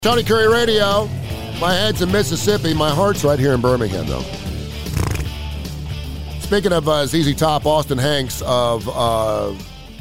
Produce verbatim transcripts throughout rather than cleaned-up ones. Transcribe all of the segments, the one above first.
Tony Curry Radio. My head's in Mississippi. My heart's right here in Birmingham, though. Speaking of uh, Z Z Top, Austin Hanks of uh,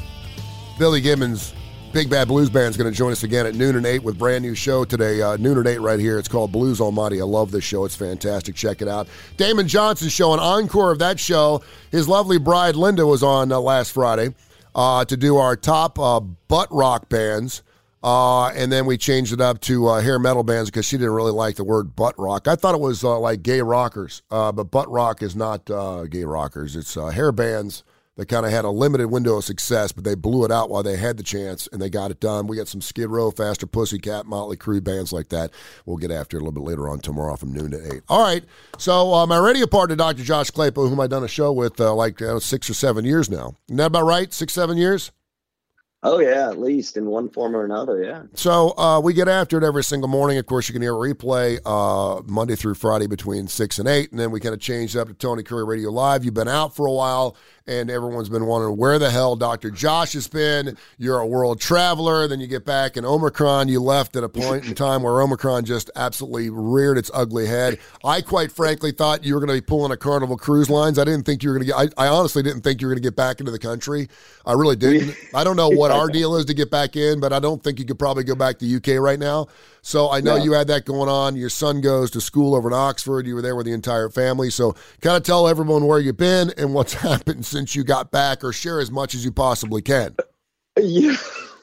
Billy Gibbons' Big Bad Blues Band is going to join us again at noon and eight with brand new show today. Uh, noon and eight right here. It's called Blues Almighty. I love this show. It's fantastic. Check it out. Damon Johnson's show, an encore of that show. His lovely bride, Linda, was on uh, last Friday uh, to do our top uh, butt rock bands. Uh, and then we changed it up to uh, hair metal bands because she didn't really like the word butt rock. I thought it was uh, like gay rockers, uh, but butt rock is not uh, gay rockers. It's uh, hair bands that kind of had a limited window of success, but they blew it out while they had the chance, and they got it done. We got some Skid Row, Faster Pussycat, Motley Crue, bands like that. We'll get after it a little bit later on tomorrow from noon to eight. All right, so uh, my radio partner, Doctor Josh Claypool, whom I've done a show with uh, like uh, six or seven years now. Isn't that about right? Six, seven years? Oh, yeah, at least in one form or another, yeah. So uh, we get after it every single morning. Of course, you can hear a replay uh, Monday through Friday between six and eight, and then we kind of changed up to Tony Curry Radio Live. You've been out for a while, and everyone's been wondering where the hell Doctor Josh has been. You're a world traveler. Then you get back, and Omicron, you left at a point in time where Omicron just absolutely reared its ugly head. I quite frankly thought you were going to be pulling a Carnival Cruise Lines. I didn't think you were going to get, I, I honestly didn't think you were going to get back into the country. I really didn't. I don't know what our deal is to get back in, but I don't think you could probably go back to U K right now. So I know yeah. you had that going on. Your son goes to school over in Oxford. You were there with the entire family. So kind of tell everyone where you've been and what's happened since you got back, or share as much as you possibly can. Yeah,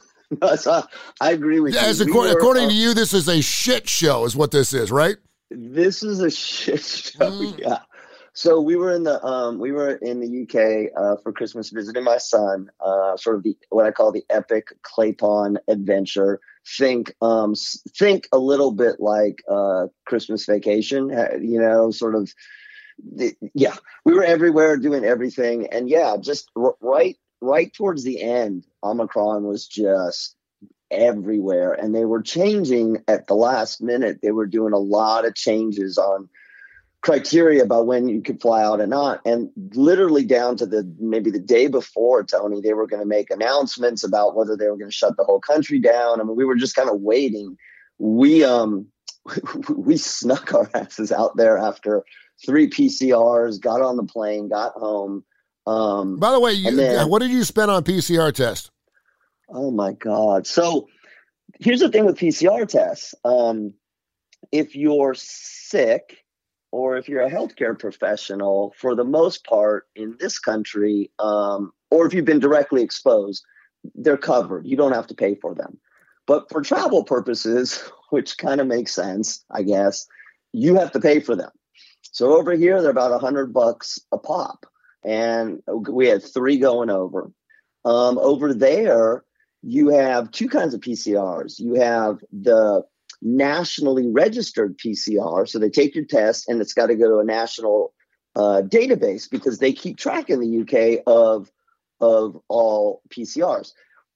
so I agree with As you. According, we were, according uh, to you, this is a shit show is what this is, right? This is a shit show, Mm. yeah. So we were in the um, we were in the U K uh, for Christmas, visiting my son. Uh, sort of the what I call the epic Clayton adventure. Think um, think a little bit like uh, Christmas Vacation. You know, sort of. The, yeah, we were everywhere doing everything, and yeah, just r- right right towards the end, Omicron was just everywhere, and they were changing at the last minute. They were doing a lot of changes on criteria about when you could fly out and not, and literally down to the maybe the day before, Tony, they were going to make announcements about whether they were going to shut the whole country down. I mean, we were just kind of waiting. We um we snuck our asses out there after three P C Rs, got on the plane, got home. Um, By the way, you, then, what did you spend on P C R test? Oh my God! So here's the thing with P C R tests: um, if you're sick, or if you're a healthcare professional, for the most part in this country, um, or if you've been directly exposed, they're covered. You don't have to pay for them. But for travel purposes, which kind of makes sense, I guess, you have to pay for them. So over here, they're about a hundred bucks a pop. And we had three going over. Um, over there, you have two kinds of P C Rs. You have the nationally registered P C R. So they take your test and it's got to go to a national uh, database because they keep track in the U K of, of all P C Rs.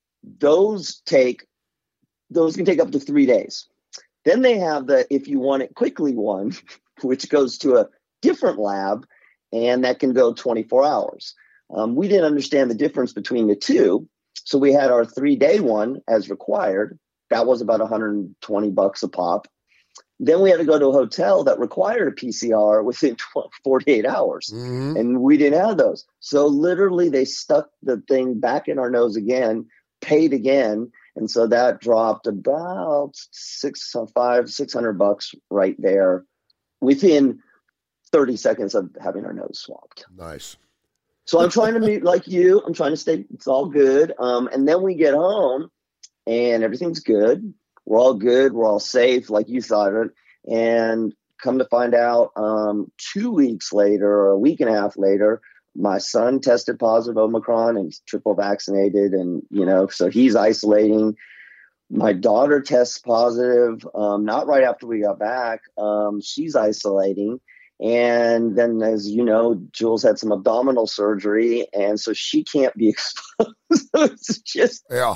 Those take, those can take up to three days. Then they have the, if you want it quickly one, which goes to a different lab and that can go twenty-four hours. Um, we didn't understand the difference between the two. So we had our three day one as required. That was about one hundred twenty bucks a pop. Then we had to go to a hotel that required a P C R within forty-eight hours. Mm-hmm. And we didn't have those. So literally they stuck the thing back in our nose again, paid again. And so that dropped about six, five, six hundred bucks right there within thirty seconds of having our nose swabbed. Nice. So I'm trying to meet like you. I'm trying to stay. It's all good. Um, and then we get home and everything's good. We're all good. We're all safe, like you thought it. And come to find out, um, two weeks later or a week and a half later, my son tested positive Omicron and he's triple vaccinated. And, you know, so he's isolating. My daughter tests positive, um, not right after we got back. Um, she's isolating. And then, as you know, Jules had some abdominal surgery, and so she can't be exposed. It's just, yeah,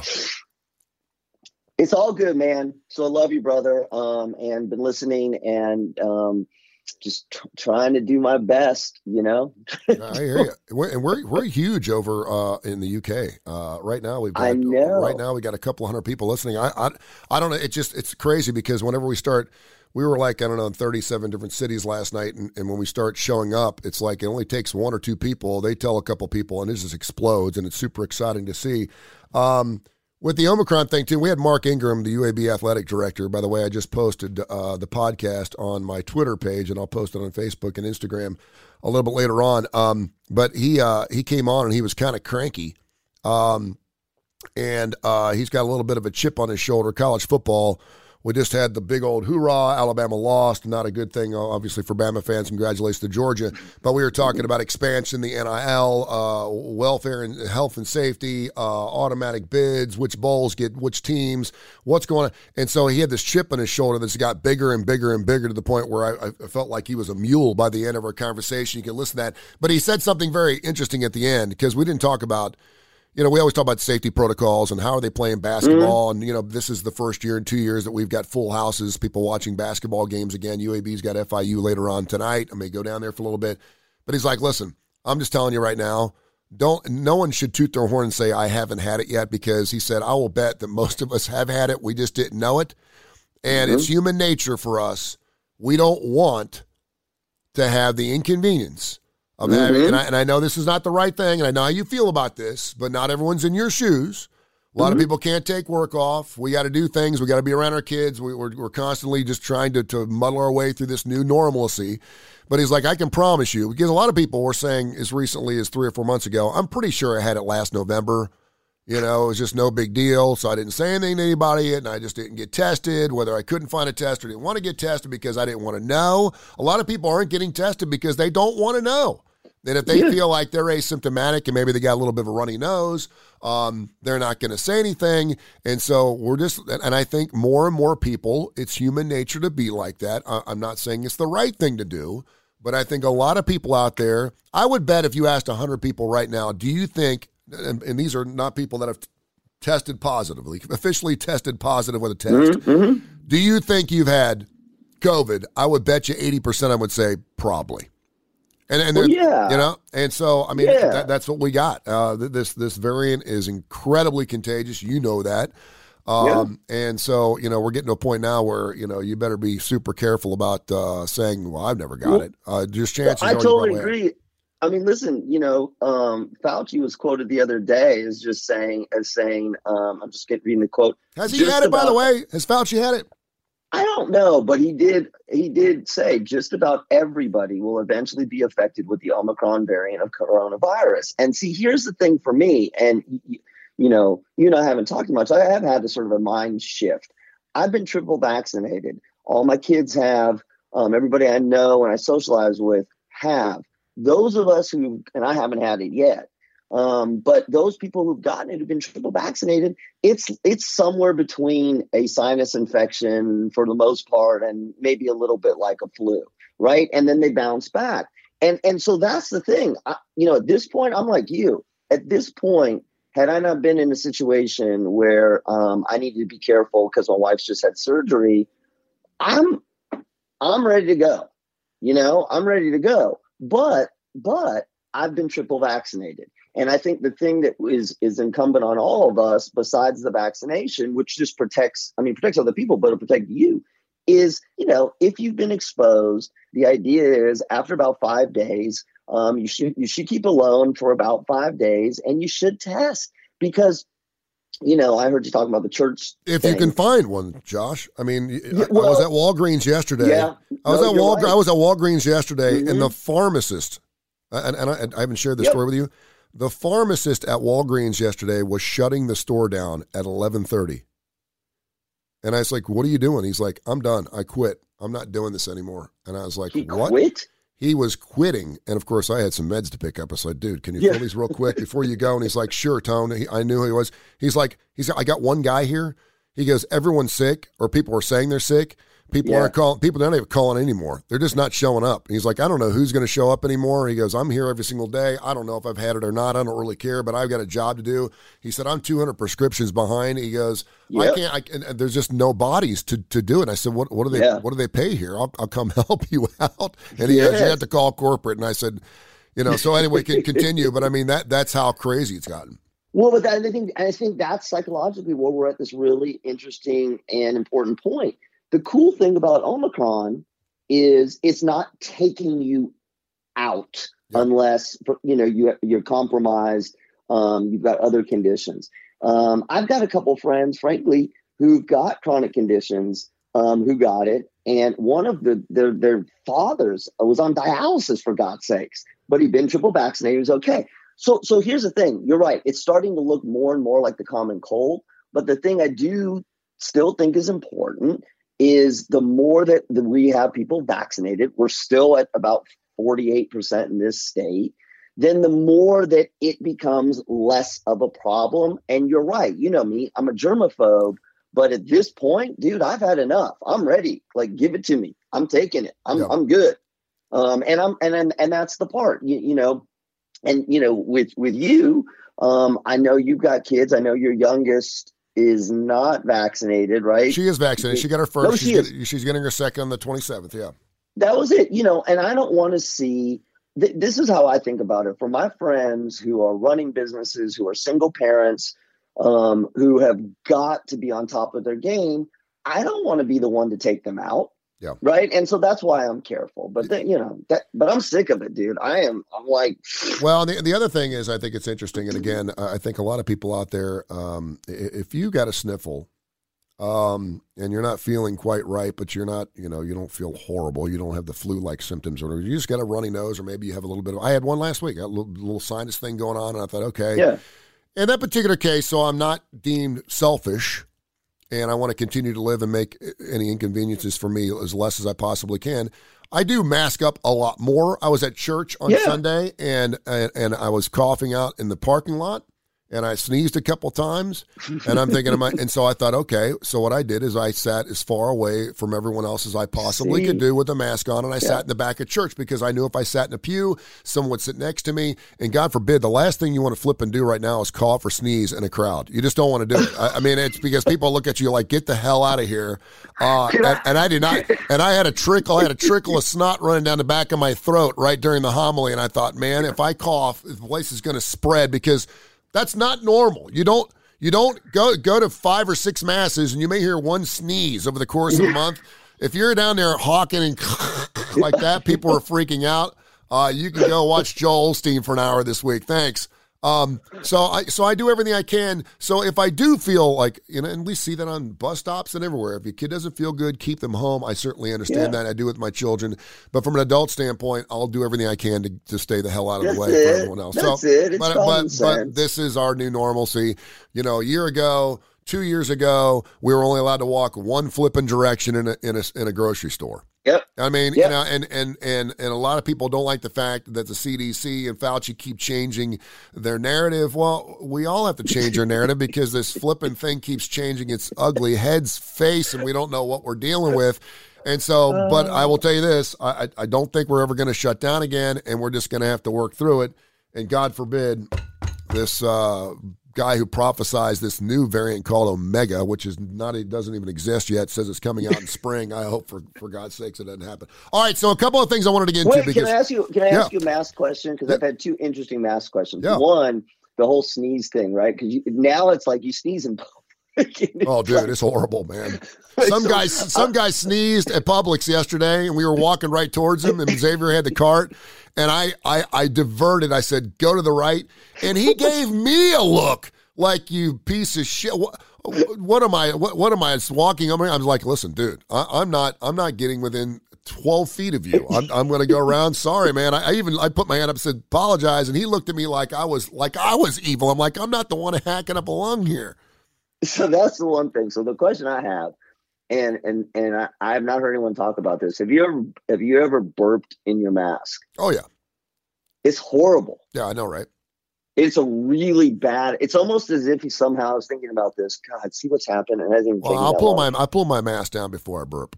it's all good, man. So I love you, brother, um, and been listening. And um, just tr- trying to do my best, you know. I hear you. We're, and we're we're huge over uh, in the U K uh, right now. We've got, I know. Right now we got a couple hundred people listening. I, I I don't know. It just it's crazy because whenever we start, we were like I don't know in thirty-seven different cities last night, and, and when we start showing up, it's like it only takes one or two people. They tell a couple people, and it just explodes, and it's super exciting to see. Um, With the Omicron thing, too, we had Mark Ingram, the U A B athletic director. By the way, I just posted uh, the podcast on my Twitter page, and I'll post it on Facebook and Instagram a little bit later on. Um, but he uh, he came on, and he was kind of cranky. Um, and uh, he's got a little bit of a chip on his shoulder. College football, we just had the big old hoorah. Alabama lost. Not a good thing, obviously, for Bama fans. Congratulations to Georgia. But we were talking about expansion, the N I L, uh, welfare and health and safety, uh, automatic bids, which bowls get which teams, what's going on. And so he had this chip on his shoulder that's got bigger and bigger and bigger to the point where I, I felt like he was a mule by the end of our conversation. You can listen to that. But he said something very interesting at the end because we didn't talk about, you know, we always talk about safety protocols and how are they playing basketball. Mm-hmm. And, you know, this is the first year in two years that we've got full houses, people watching basketball games again. U A B's got F I U later on tonight. I may go down there for a little bit. But he's like, listen, I'm just telling you right now, don't. no one should toot their horn and say I haven't had it yet because he said, I will bet that most of us have had it. We just didn't know it. And mm-hmm. it's human nature for us. We don't want to have the inconvenience of mm-hmm. having, and I, and I know this is not the right thing, and I know how you feel about this, but not everyone's in your shoes. A lot mm-hmm. of people can't take work off. We got to do things. We got to be around our kids. We, we're, we're constantly just trying to, to muddle our way through this new normalcy. But he's like, I can promise you, because a lot of people were saying as recently as three or four months ago, I'm pretty sure I had it last November. You know, it was just no big deal, so I didn't say anything to anybody, and I just didn't get tested, whether I couldn't find a test or didn't want to get tested because I didn't want to know. A lot of people aren't getting tested because they don't want to know. And if they yeah. feel like they're asymptomatic and maybe they got a little bit of a runny nose, um, they're not going to say anything. And so we're just, and I think more and more people, it's human nature to be like that. I'm not saying it's the right thing to do, but I think a lot of people out there, I would bet if you asked one hundred people right now, do you think, and, and these are not people that have t- tested positively, officially tested positive with a test, mm-hmm. do you think you've had COVID? I would bet you eighty percent I would say probably. And, and well, yeah, you know, and so I mean, yeah. that, that's what we got. Uh, this this variant is incredibly contagious. You know that, um, yeah. and so you know we're getting to a point now where you know you better be super careful about uh, saying, "Well, I've never got well, it." Uh, just chances. Well, I totally agree. Had. I mean, listen, you know, um, Fauci was quoted the other day as just saying, as saying, um, I'm just getting reading the quote. Has he had it? About, by the way, has Fauci had it? I don't know, but he did he did say just about everybody will eventually be affected with the Omicron variant of coronavirus. And see, here's the thing for me, and you know, you and I haven't talked much. I have had a sort of a mind shift. I've been triple vaccinated. All my kids have. Um, everybody I know and I socialize with have. Those of us who, and I haven't had it yet, Um, but those people who've gotten it, who've been triple vaccinated, it's it's somewhere between a sinus infection for the most part and maybe a little bit like a flu, right? And then they bounce back. And and so that's the thing. I, you know, at this point, I'm like you. At this point, had I not been in a situation where um, I needed to be careful because my wife's just had surgery, I'm I'm ready to go. You know, I'm ready to go. But but I've been triple vaccinated. And I think the thing that is is incumbent on all of us, besides the vaccination, which just protects, I mean, protects other people, but it'll protect you, is, you know, if you've been exposed, the idea is after about five days, um, you should you should keep alone for about five days, and you should test because, you know, I heard you talking about the church. If thing. you can find one, Josh. I mean, yeah, I well, was at Walgreens yesterday. Yeah, I was no, at Walgreens. Right. I was at Walgreens yesterday, mm-hmm. and the pharmacist, and, and I, I haven't shared this yep. story with you. The pharmacist at Walgreens yesterday was shutting the store down at eleven thirty. And I was like, what are you doing? He's like, I'm done. I quit. I'm not doing this anymore. And I was like, he what? Quit? He was quitting. And, of course, I had some meds to pick up. I said, dude, can you yeah. fill these real quick before you go? And he's like, sure, Tone. He, I knew who he was. He's like, he's. I got one guy here. He goes, everyone's sick, or people are saying they're sick, People Yeah. aren't calling. People don't even calling anymore. They're just not showing up. And he's like, I don't know who's going to show up anymore. He goes, I'm here every single day. I don't know if I've had it or not. I don't really care, but I've got a job to do. He said, I'm two hundred prescriptions behind. He goes, Yep. I can't. I, and, and there's just no bodies to, to do it. And I said, what what do they Yeah. what do they pay here? I'll, I'll come help you out. And he Yeah. goes, you have to call corporate. And I said, you know. So anyway, can continue. But I mean that that's how crazy it's gotten. Well, but that, I think I think that's psychologically where we're at this really interesting and important point. The cool thing about Omicron is it's not taking you out Yeah. unless you know you you're compromised. Um, you've got other conditions. Um, I've got a couple friends, frankly, who've got chronic conditions, um, who got it, and one of the their their fathers was on dialysis for God's sakes, but he'd been triple vaccinated. He was okay. So, so here's the thing. You're right. It's starting to look more and more like the common cold. But the thing I do still think is important is the more that the, we have people vaccinated, we're still at about forty-eight percent in this state, then the more that it becomes less of a problem. And you're right. You know me, I'm a germaphobe. But at this point, dude, I've had enough. I'm ready. Like, give it to me. I'm taking it. I'm Yeah. I'm good. Um, and I'm and, and and that's the part, you, you know. And, you know, with, with you, um, I know you've got kids. I know your youngest is not vaccinated, right? She is vaccinated. She got her first. No, she's, she is. getting, she's getting her second on the twenty-seventh. Yeah. That was it, you know, and I don't want to see th- this is how I think about it. For my friends who are running businesses, who are single parents, um, who have got to be on top of their game, I don't want to be the one to take them out. Yeah. Right. And so that's why I'm careful. But, then, you know, that but I'm sick of it, dude. I am. I'm like. Well, the, the other thing is, I think it's interesting. And again, I think a lot of people out there, um, if you got a sniffle um, and you're not feeling quite right, but you're not, you know, you don't feel horrible. You don't have the flu-like symptoms or whatever. You just got a runny nose, or maybe you have a little bit of, I had one last week, I had a little, little sinus thing going on. And I thought, okay. Yeah. In that particular case, so I'm not deemed selfish, and I want to continue to live and make any inconveniences for me as less as I possibly can. I do mask up a lot more. I was at church on Yeah. Sunday, and, and and I was coughing out in the parking lot, and I sneezed a couple times, and I'm thinking of my, and so I thought, okay, so what I did is I sat as far away from everyone else as I possibly See? could do with a mask on, and I Yeah. sat in the back of church because I knew if I sat in a pew, someone would sit next to me, and God forbid, the last thing you want to flip and do right now is cough or sneeze in a crowd. You just don't want to do it. I, I mean, it's because people look at you like, get the hell out of here, uh, and, and I did not, and I had a trickle, I had a trickle of snot running down the back of my throat right during the homily, and I thought, man, if I cough, the place is going to spread because that's not normal. You don't you don't go go to five or six masses and you may hear one sneeze over the course of a month. If you're down there hawking and like that, people are freaking out. Uh, you can go watch Joel Osteen for an hour this week. Thanks. Um, so I so I do everything I can. So if I do feel like, you know, and we see that on bus stops and everywhere. If your kid doesn't feel good, keep them home. I certainly understand Yeah. that. I do with my children. But from an adult standpoint, I'll do everything I can to, to stay the hell out of That's the way it. for everyone else. That's so, it. It's but, common but, but sense. this is our new normalcy. You know, a year ago, two years ago, we were only allowed to walk one flipping direction in a in a, in a grocery store. Yep. I mean, Yep. you know, and, and, and, and a lot of people don't like the fact that the C D C and Fauci keep changing their narrative. Well, we all have to change our narrative because this flipping thing keeps changing its ugly head's face, and we don't know what we're dealing with. And so, but I will tell you this, I, I I don't think we're ever going to shut down again, and we're just going to have to work through it. And God forbid this uh, guy who prophesies this new variant called Omega, which is not, it doesn't even exist yet, says it's coming out in spring. I hope for, for God's sakes it doesn't happen. All right, so a couple of things I wanted to get into. Wait, because can I ask you? Can I Yeah. ask you a mask question? Because Yeah. I've had two interesting mask questions. Yeah. One, the whole sneeze thing, right? Because now it's like you sneeze in public. Oh, dude, it's horrible, man. Some So- guy, some guy sneezed at Publix yesterday, and we were walking right towards him, and Xavier had the cart, and I, I, I diverted. I said, "Go to the right," and he gave me a look like, "You piece of shit." What, what am I? What, what am I walking over? I was like, "Listen, dude, I, I'm not. I'm not getting within twelve feet of you. I'm, I'm going to go around. Sorry, man. I, I even I put my hand up and said apologize, and he looked at me like I was like I was evil. I'm like, I'm not the one hacking up a lung here. So that's the one thing. So the question I have, and and and I, I have not heard anyone talk about this. Have you ever have you ever burped in your mask? Oh yeah, It's horrible. yeah, I know, right? It's a really bad. It's almost as if he somehow is thinking about this. God, see what's happened, and hasn't even Well, taken I'll that pull long. my I pull my mask down before I burp.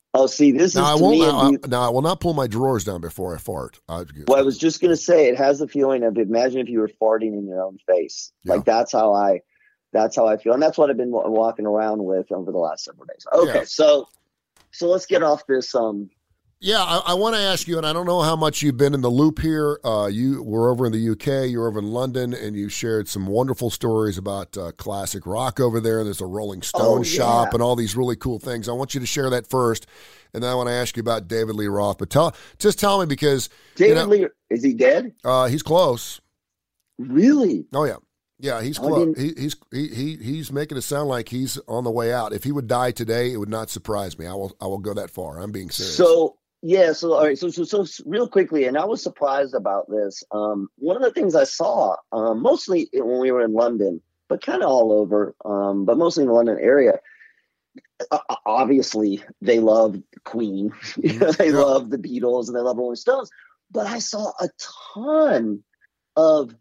Oh, see, this Now I is to won't. me. Now, and I, now I will not pull my drawers down before I fart. I, Well, I was just going to say, it has the feeling of, imagine if you were farting in your own face. Yeah. Like that's how I, that's how I feel. And that's what I've been wa- walking around with over the last several days. Okay. Yeah. So, so let's get off this. Um, Yeah, I, I want to ask you, and I don't know how much you've been in the loop here. Uh, you were over in the U K, you were over in London, and you shared some wonderful stories about uh, classic rock over there. There's a Rolling Stone Oh, shop yeah. and all these really cool things. I want you to share that first, and then I want to ask you about David Lee Roth. But tell, just tell me, because David you know, Lee, is he dead? uh, he's close. Really? Oh yeah, yeah, he's I close. didn't- He, he's he, he he's making it sound like he's on the way out. If he would die today, it would not surprise me. I will I will go that far. I'm being serious. So, yeah. So, all right. So, so, so real quickly, and I was surprised about this. Um, one of the things I saw, um, mostly when we were in London, but kind of all over, um, but mostly in the London area, uh, obviously they loved Queen. You know, they Yeah. loved the Beatles and they loved Rolling Stones. But I saw a ton of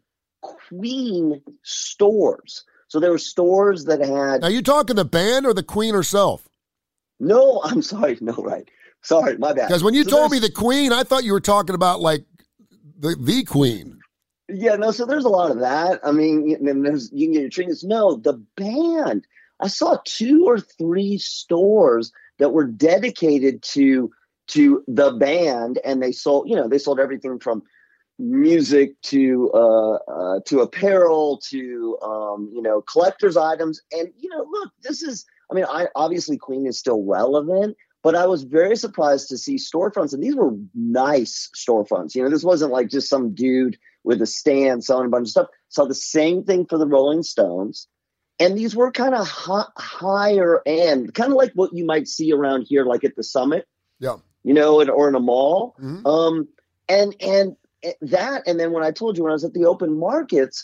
Queen stores. So there were stores that had Now, you talking the band or the Queen herself? no. I'm sorry, no, right. Sorry, my bad. Because when you So told me there's- the Queen, I thought you were talking about like the the Queen. Yeah, no, so there's a lot of that. I mean, and there's you can get your trinkets. No, the band. I saw two or three stores that were dedicated to to the band, and they sold, you know, they sold everything from music to uh, uh to apparel to um, you know, collector's items. And you know, look, this is I mean, I obviously Queen is still relevant, but I was very surprised to see storefronts, and these were nice storefronts. You know, this wasn't like just some dude with a stand selling a bunch of stuff. Saw the same thing for the Rolling Stones. And these were kind of hi- higher end, kind of like what you might see around here, like at the Summit, Yeah. you know, or in a mall. Mhm. Um, and, and that, and then when I told you when I was at the open markets,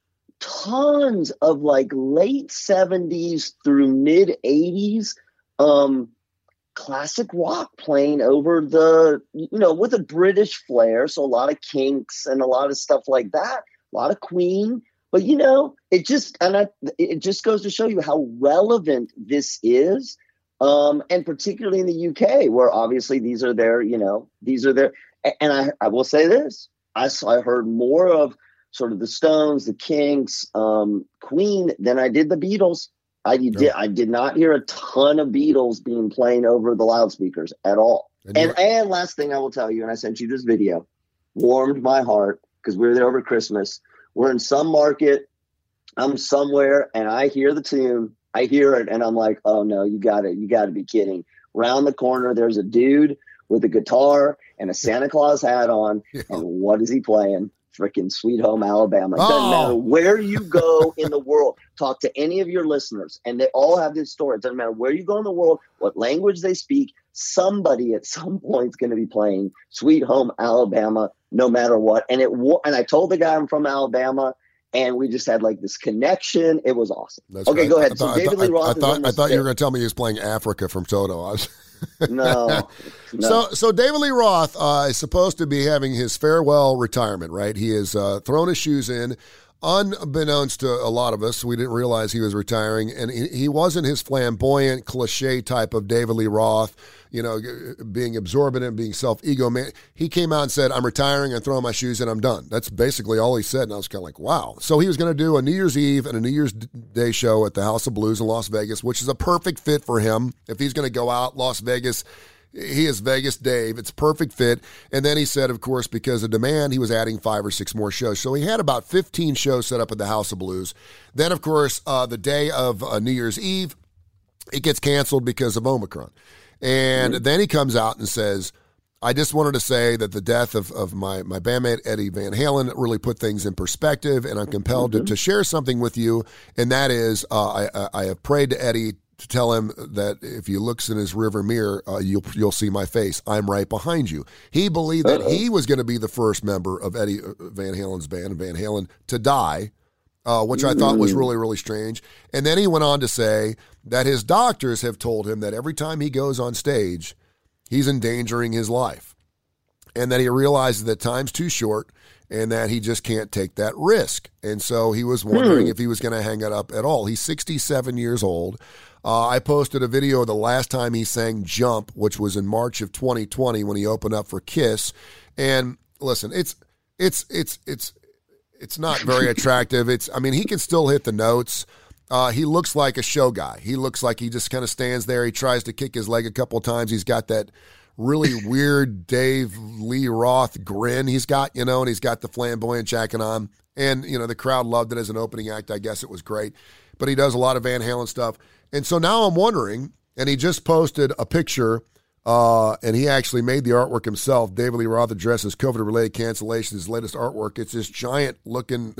tons of like late seventies through mid eighties, um, classic rock playing over the, you know, with a British flair. So a lot of Kinks and a lot of stuff like that, a lot of Queen. But, you know, it just, and I, it just goes to show you how relevant this is. Um, and particularly in the U K, where obviously these are their, you know, these are their, and I, I will say this, I saw, I heard more of sort of the Stones, the Kinks, um, Queen than I did the Beatles. I did, Yeah. I did not hear a ton of Beatles being playing over the loudspeakers at all. And And, you- and last thing I will tell you, and I sent you this video, warmed my heart because we were there over Christmas. We're in some market. I'm somewhere and I hear the tune. I hear it and I'm like, oh no, you got it. You got to be kidding. Round the corner, there's a dude with a guitar and a Santa Claus hat on. Yeah. And what is he playing? Freaking Sweet Home Alabama. It doesn't Oh. matter where you go in the world. Talk to any of your listeners and they all have this story. It doesn't matter where you go in the world, what language they speak. Somebody at some point is going to be playing Sweet Home Alabama, no matter what. And it wa- and I told the guy I'm from Alabama, and we just had like this connection. It was awesome. That's Okay, right. go ahead. I So thought, I David thought, Lee Roth I is thought, on I this thought you were bit. going to tell me he was playing Africa from Toto. I was, No, no. So, so David Lee Roth uh, is supposed to be having his farewell retirement, right? He has uh, thrown his shoes in. Unbeknownst to a lot of us, we didn't realize he was retiring, and he, he wasn't his flamboyant, cliche type of David Lee Roth, you know, being absorbent and being self-ego man. He came out and said, I'm retiring, I'm throwing my shoes in, I'm done. That's basically all he said, and I was kind of like, wow. So he was going to do a New Year's Eve and a New Year's Day show at the House of Blues in Las Vegas, which is a perfect fit for him. If he's going to go out, Las Vegas, he is Vegas Dave. It's a perfect fit. And then he said, of course, because of demand, he was adding five or six more shows. So he had about fifteen shows set up at the House of Blues. Then, of course, uh, the day of uh, New Year's Eve, it gets canceled because of Omicron. And mm-hmm. then he comes out and says, I just wanted to say that the death of, of my, my bandmate, Eddie Van Halen, really put things in perspective, and I'm compelled mm-hmm. to, to share something with you. And that is, uh, I, I have prayed to Eddie to tell him that if he looks in his river mirror, uh, you'll you'll see my face. I'm right behind you. He believed that Uh-oh. he was going to be the first member of Eddie Van Halen's band, Van Halen, to die, uh, which I thought was really, really strange. And then he went on to say that his doctors have told him that every time he goes on stage, he's endangering his life, and that he realizes that time's too short, and that he just can't take that risk. And so he was wondering hmm. if he was going to hang it up at all. He's sixty-seven years old. Uh, I posted a video of the last time he sang Jump, which was in March of twenty twenty when he opened up for Kiss. And listen, it's it's it's it's it's not very attractive. It's I mean, he can still hit the notes. Uh, he looks like a show guy. He looks like he just kind of stands there. He tries to kick his leg a couple of times. He's got that really weird Dave Lee Roth grin he's got, you know, and he's got the flamboyant jacket on. And, you know, the crowd loved it as an opening act. I guess it was great. But he does a lot of Van Halen stuff. And so now I'm wondering, and he just posted a picture, uh, and he actually made the artwork himself. David Lee Roth addresses COVID-related cancellations, his latest artwork. It's this giant-looking...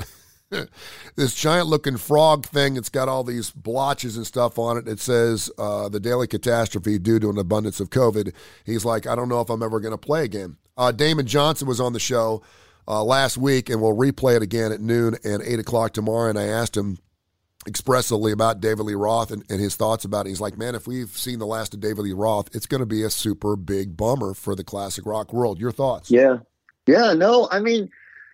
this giant-looking frog thing. It's got all these blotches and stuff on it. It says uh, the daily catastrophe due to an abundance of COVID. He's like, I don't know if I'm ever going to play again. Uh, Damon Johnson was on the show uh, last week, and we'll replay it again at noon and eight o'clock tomorrow. And I asked him expressively about David Lee Roth and, and his thoughts about it. He's like, man, if we've seen the last of David Lee Roth, it's going to be a super big bummer for the classic rock world. Your thoughts? Yeah. Yeah, no, I mean,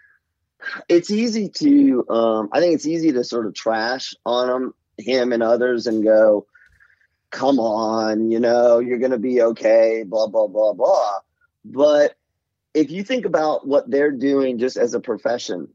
it's easy to, um, I think it's easy to sort of trash on him, him and others and go, come on, you know, you're going to be okay, blah, blah, blah, blah. But if you think about what they're doing just as a profession,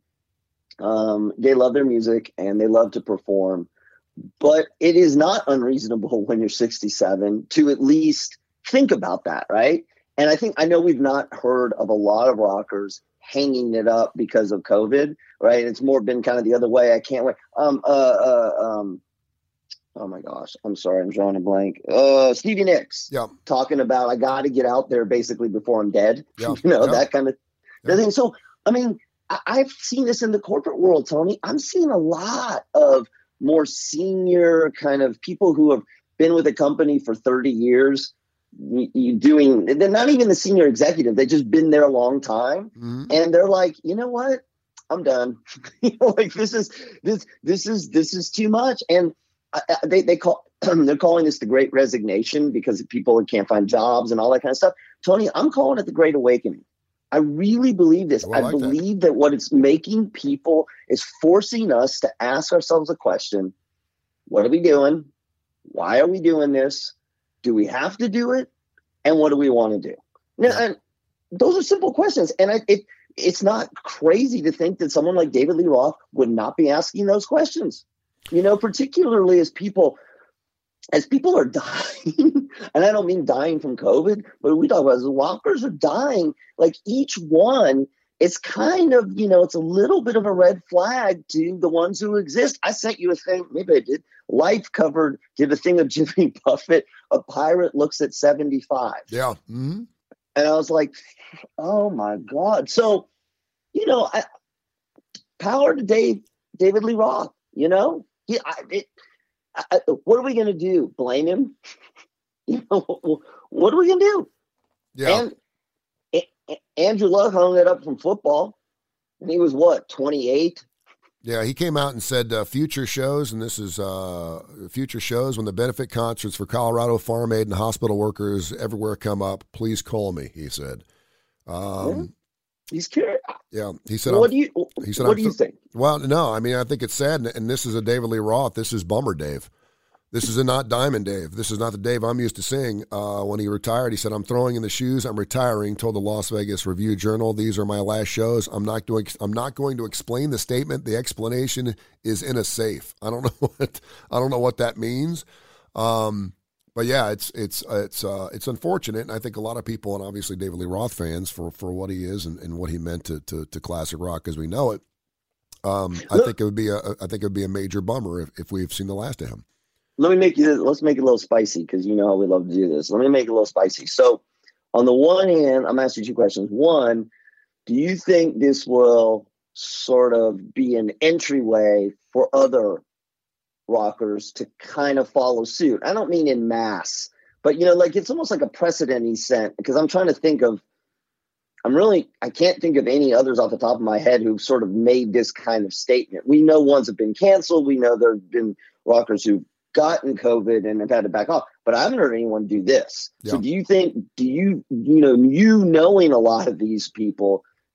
um, they love their music and they love to perform. But it is not unreasonable when you're sixty-seven to at least think about that, right? And I think, I know we've not heard of a lot of rockers hanging it up because of COVID, right? It's more been kind of the other way. I can't wait. Um, uh, uh, um, oh my gosh, I'm sorry, I'm drawing a blank. Uh, Stevie Nicks, yeah, talking about I got to get out there basically before I'm dead. Yeah. you know yeah. that kind of yeah. thing. So, I mean, I- I've seen this in the corporate world, Tony. I'm seeing a lot of more senior kind of people who have been with a company for thirty years. You doing they're not even the senior executive, they've just been there a long time, mm-hmm. and they're like, you know what, I'm done. you know, like this is this this is this is too much. And I, I, they they call they're calling this the Great Resignation because people can't find jobs and all that kind of stuff. Tony, I'm calling it the Great Awakening. I really believe this. Well, I, I like believe that. that what it's making people is forcing us to ask ourselves a question: what are we doing? Why are we doing this? Do we have to do it? And what do we want to do? Now, and those are simple questions. And I, it, it's not crazy to think that someone like David Lee Roth would not be asking those questions, you know, particularly as people, as people are dying. And I don't mean dying from COVID, but we talk about as rockers are dying, like each one, it's kind of, you know, it's a little bit of a red flag to the ones who exist. I sent you a thing, maybe I did. Life covered, did a thing of Jimmy Buffett, a pirate looks at seventy-five. Yeah. Mm-hmm. And I was like, oh my God. So, you know, I, power to Dave, David Lee Roth, you know, he, I, it, I, what are we going to do? Blame him? you know, what are we going to do? Yeah. And Andrew Luck hung it up from football, and he was what, twenty-eight? Yeah, he came out and said uh, future shows, and this is uh, future shows when the benefit concerts for Colorado Farm Aid and hospital workers everywhere come up, please call me, he said. Um, yeah. He's curious. Yeah, he said. What I'm, do you? He said, what I'm do you th- think? Well, no, I mean, I think it's sad, and, and this is a David Lee Roth. This is Bummer Dave. This is a not Diamond Dave. This is not the Dave I'm used to seeing. Uh, when he retired, he said, I'm throwing in the shoes. I'm retiring, told the Las Vegas Review-Journal. These are my last shows. I'm not doing. I'm not going to explain the statement. The explanation is in a safe. I don't know what I don't know what that means. Um, but yeah, it's it's it's uh, it's unfortunate. And I think a lot of people, and obviously David Lee Roth fans, for, for what he is and, and what he meant to, to, to classic rock as we know it. Um, I think it would be a I think it would be a major bummer if, if we've seen the last of him. Let me make you, let's make it a little spicy because you know how we love to do this. Let me make it a little spicy. So on the one hand, I'm asking you two questions. One, do you think this will sort of be an entryway for other rockers to kind of follow suit? I don't mean in mass, but you know, like it's almost like a precedent he sent, because I'm trying to think of, I'm really, I can't think of any others off the top of my head who've sort of made this kind of statement. We know ones have been canceled. We know there have been rockers who've gotten COVID and have had to back off, but I haven't heard anyone do this. Yeah. So do you think, do you, you know, you knowing a lot of these people,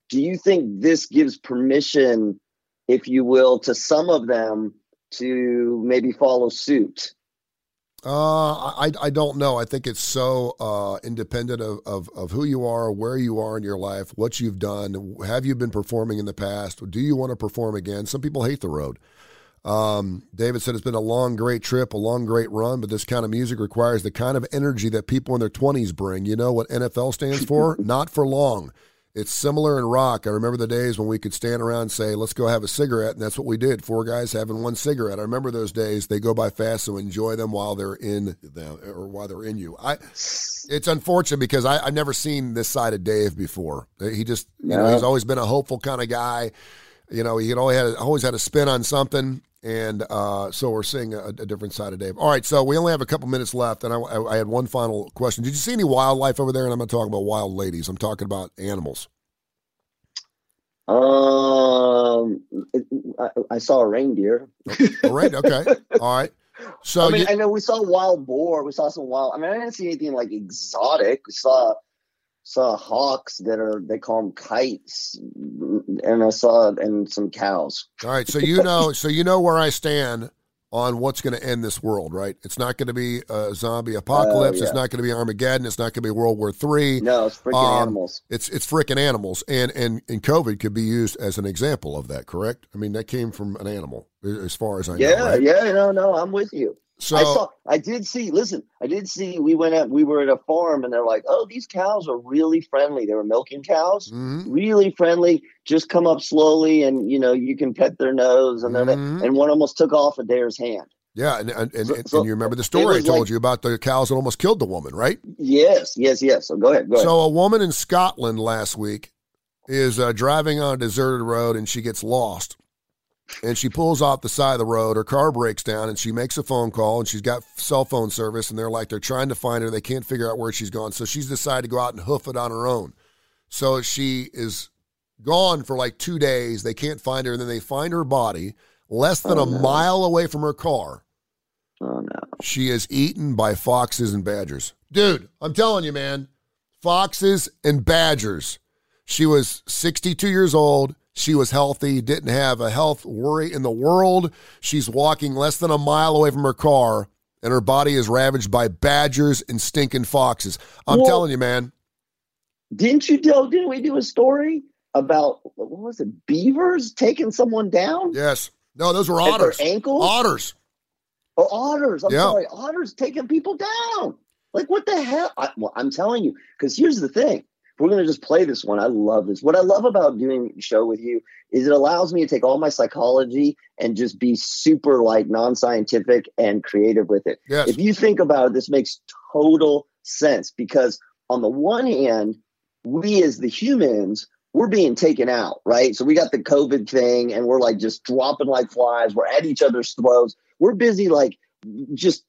do you think this gives permission, if you will, to some of them to maybe follow suit? Uh, I, I don't know. I think it's so uh, independent of, of, of who you are, where you are in your life, what you've done. Have you been performing in the past? Do you want to perform again? Some people hate the road. Um, David said it's been a long, great trip, a long, great run, but this kind of music requires the kind of energy that people in their twenties bring. You know what N F L stands for? Not for long. It's similar in rock. I remember the days when we could stand around and say, let's go have a cigarette, and that's what we did. Four guys having one cigarette. I remember those days. They go by fast, so enjoy them while they're in them, or while they're in you. I, it's unfortunate because I, I've never seen this side of Dave before. He just, you know, he's always been a hopeful kind of guy. You know, he had always had, always had a spin on something, and uh, so we're seeing a, a different side of Dave. All right, so we only have a couple minutes left, and I, I had one final question. Did you see any wildlife over there? And I'm not talking about wild ladies. I'm talking about animals. Um, I, I saw a reindeer. A reindeer, okay, all right. So I mean, you, I know we saw wild boar. We saw some wild. I mean, I didn't see anything like exotic. We saw saw hawks that are, they call them kites, and I saw and some cows. All right, so you know, so you know where I stand on what's going to end this world, right? It's not going to be a zombie apocalypse. Uh, yeah. It's not going to be Armageddon. It's not going to be World War Three. No, it's freaking um, animals. It's it's freaking animals, and and and COVID could be used as an example of that. Correct? I mean, that came from an animal, as far as I yeah, know. Right? Yeah, no, no, I'm with you. So I saw, I did see, listen, I did see, we went at, we were at a farm, and they're like, oh, these cows are really friendly. They were milking cows, mm-hmm. really friendly. Just come up slowly, and, you know, you can pet their nose. And mm-hmm. and one almost took off a deer's hand. Yeah. And and, and, so, and you remember the story I told like, you about the cows that almost killed the woman, right? Yes, yes, yes. So go ahead, go ahead. So a woman in Scotland last week is uh, driving on a deserted road, and she gets lost. And she pulls off the side of the road. Her car breaks down, and she makes a phone call, and she's got cell phone service, and they're like, they're trying to find her. They can't figure out where she's gone. So she's decided to go out and hoof it on her own. So she is gone for like two days. They can't find her, and then they find her body less than oh, a no. mile away from her car. Oh, no. She is eaten by foxes and badgers. Dude, I'm telling you, man, foxes and badgers. She was sixty-two years old. She was healthy, didn't have a health worry in the world. She's walking less than a mile away from her car, and her body is ravaged by badgers and stinking foxes. I'm well, telling you, man. Didn't you do, didn't we do a story about, what was it, beavers taking someone down? Yes. No, those were otters. At their ankles? Otters. Oh, otters. I'm yeah. sorry. Otters taking people down. Like, what the hell? I, well, I'm telling you, because here's the thing. We're going to just play this one. I love this. What I love about doing a show with you is it allows me to take all my psychology and just be super like non-scientific and creative with it. Yes. If you think about it, this makes total sense, because on the one hand, we as the humans, we're being taken out, right? So we got the COVID thing, and we're like just dropping like flies. We're at each other's throats. We're busy like just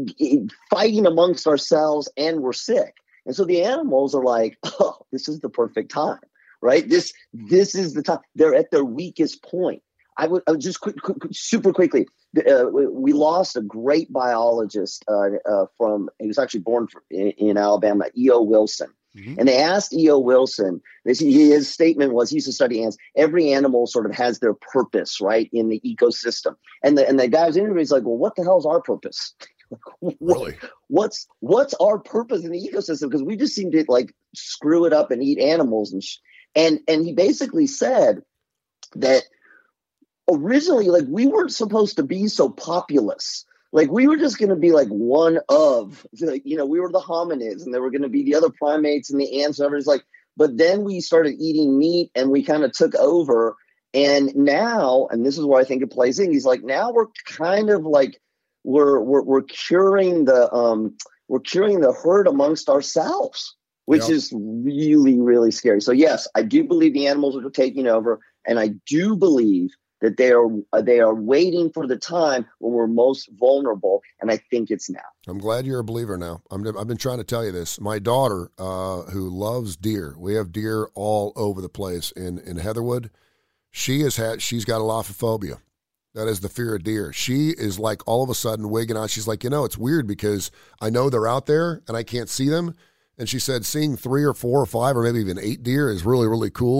fighting amongst ourselves, and we're sick. And so the animals are like, oh, this is the perfect time, right? This this is the time. They're at their weakest point. I would, I would just quick, quick, super quickly. Uh, we lost a great biologist uh, uh, from, he was actually born in, in Alabama, E O. Wilson. Mm-hmm. And they asked E O. Wilson, they, his statement was, he used to study ants, every animal sort of has their purpose, right, in the ecosystem. And the, and the guy's interview is like, well, what the hell is our purpose? Like, really? What's what's our purpose in the ecosystem? Because we just seem to like screw it up and eat animals and sh- and and he basically said that originally, like, we weren't supposed to be so populous. Like, we were just going to be like one of, like, you know, we were the hominids, and there were going to be the other primates and the ants and everything's like. But then we started eating meat, and we kind of took over. And now, and this is where I think it plays in. He's like, now we're kind of like. We're, we're we're curing the um we're curing the herd amongst ourselves, which yep. is really, really scary. So yes, I do believe the animals are taking over, and I do believe that they are they are waiting for the time when we're most vulnerable, and I think it's now. I'm glad you're a believer now. I'm, I've been trying to tell you this. My daughter, uh, who loves deer, we have deer all over the place in in Heatherwood. She has had she's got alophophobia. That is the fear of deer. She is like all of a sudden wigging out. She's like, you know, it's weird because I know they're out there and I can't see them. And she said seeing three or four or five or maybe even eight deer is really, really cool.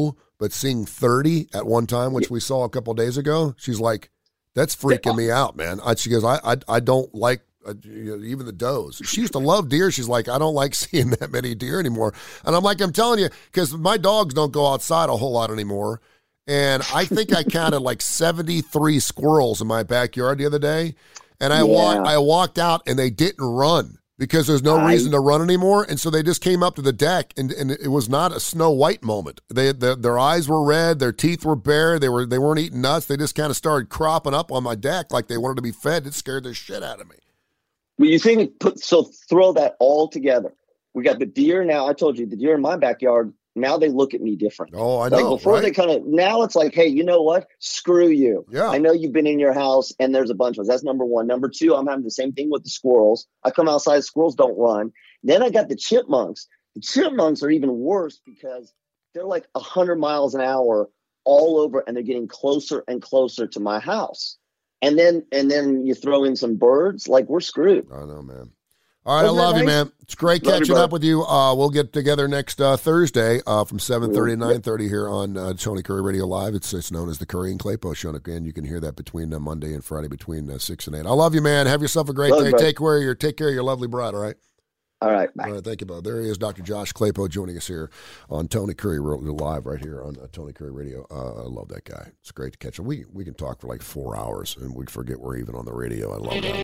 but seeing thirty at one time, which we saw a couple days ago, she's like, that's freaking me out, man. I, she goes, I, I, I don't like uh, you know, even the does. She used to love deer. She's like, I don't like seeing that many deer anymore. And I'm like, I'm telling you, because my dogs don't go outside a whole lot anymore. And I think I counted like seventy-three squirrels in my backyard the other day. And I yeah. walked, I walked out and they didn't run because there's no I, reason to run anymore. And so they just came up to the deck, and, and it was not a Snow White moment. They, their, their eyes were red, their teeth were bare, they were they weren't eating nuts. They just kind of started cropping up on my deck like they wanted to be fed. It scared the shit out of me. Well, you think put so throw that all together. We got the deer now. I told you the deer in my backyard. Now they look at me different. Oh, I know. Like before, right? They kind of now it's like, hey, you know what? Screw you. Yeah. I know you've been in your house and there's a bunch of us. That's number one. Number two, I'm having the same thing with the squirrels. I come outside, squirrels don't run. Then I got the chipmunks. The chipmunks are even worse because they're like a hundred miles an hour all over, and they're getting closer and closer to my house. And then and then you throw in some birds, like we're screwed. I know, man. All right, Wasn't I love you, nice? man. It's great love catching you, up with you. Uh, we'll get together next uh, Thursday uh, from seven thirty to nine thirty here on uh, Tony Curry Radio Live. It's it's known as the Curry and Claypo Show. And again, you can hear that between uh, Monday and Friday between uh, six and eight. I love you, man. Have yourself a great love day. You, take care of your take care of your lovely bride. All right. All right. Bye. All right. Thank you, bud. There he is, Doctor Josh Claypo, joining us here on Tony Curry Live right here on uh, Tony Curry Radio. Uh, I love that guy. It's great to catch him. We we can talk for like four hours and we forget we're even on the radio. I love that.